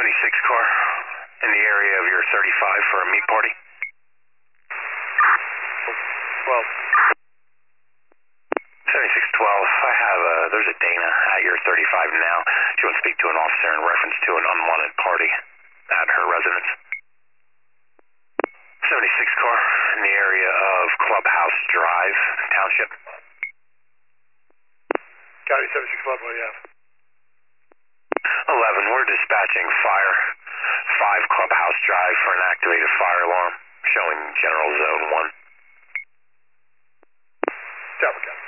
76 car in the area of your 35 for a meat party. 12. 7612, I have there's a Dana at your 35 now. She wants to speak to an officer in reference to an unwanted party at her residence. 76 car in the area of Clubhouse Drive, Township. County 7612, what do you have? 11, we're dispatching fire. 5 Clubhouse Drive for an activated fire alarm, showing General Zone 1. Copy.